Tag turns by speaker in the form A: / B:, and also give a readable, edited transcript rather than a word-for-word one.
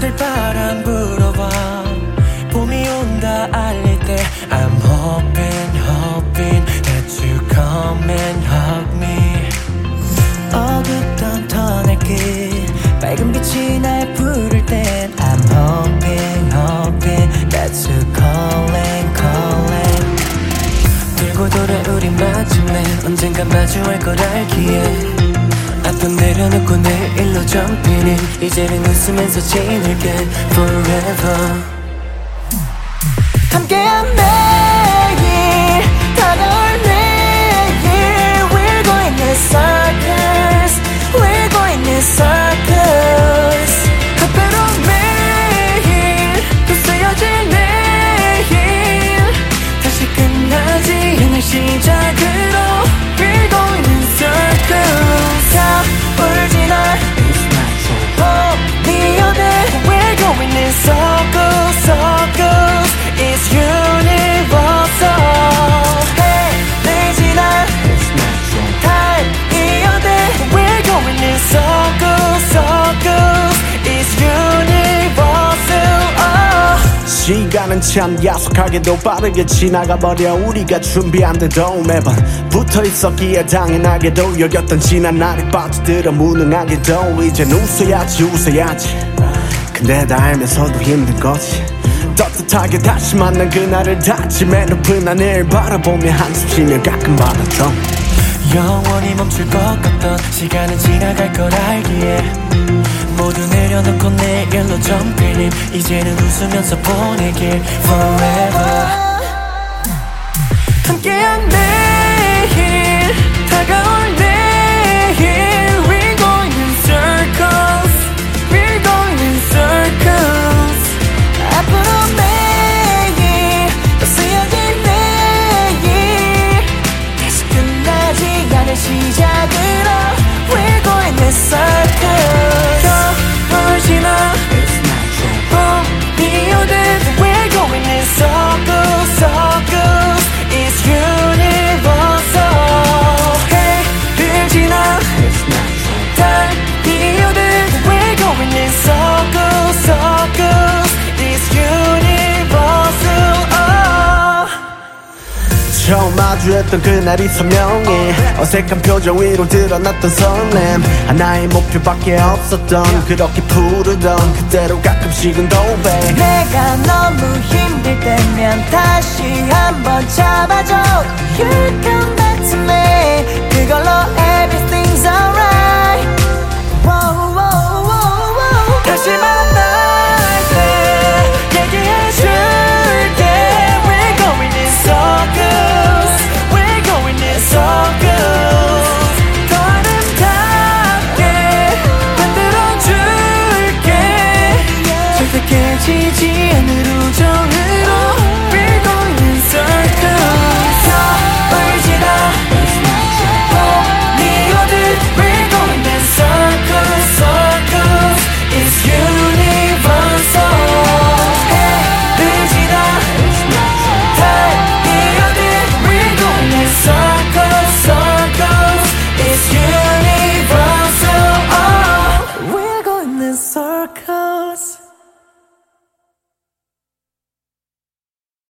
A: 산들바람 불어와 봄이 온다 알릴 때 I'm hoping that you come and hug me. 어둡던 터널 끝 밝은 빛이 날 부를 땐 I'm hoping that you calling. 돌고 돌아 우리 마침내 언젠가 마주할 걸 알기에 아픔 내려놓고 내일로 점피는 이제는 웃으면서 지낼게 forever. 함께한 매일 다가올 내일 We're going in circles, we're going in circles. 특별한 매일 또 쓰여질 내일 다시 끝나지 않을 시작으로 We're going in circles. 울진 않아 미어대 We're going in circles. It's universal. 헤매진 않아 달이어대 We're going in circles. It's universal.
B: 시간은 참 야속하게도 빠르게 지나가버려. 우리가 준비한 데도 매번 붙어있었기에 당연하게도 여겼던 지난 날이 빠져들어 무능하게도 이젠 웃어야지 근데 다 알면서도 힘든 거지. 떳떳하게 다시 만난 그날을 다짐해 높은 하늘 바라보며 한숨 쉬며 가끔 받아줘.
A: 영원히 멈출 것 같던 시간은 지나갈 걸 알기에 모두 내려놓고 내일로 점피는 이제는 웃으면서 보내길 forever. 함께한 매일 다가올 내일 We're going in circles, we're going in circles. 앞으로 매일 또 쓰여질 내일 다시 끝나지 않을 시작으로 We're going in circles. 울진 않아 봄이 오듯 We're going in circles. It's universal. 해들진 않아 달이 오듯 We're going in circles. It's universal.
B: 처음 마주했던 그날이 선명해. 어색한 표정 위로 드러났던 설렘. 하나의 목표밖에 없었던 그렇게 푸르던 그대로 가끔씩은 도배.
A: 내가 너무 힘들 때면 다시 한번 잡아줘. You're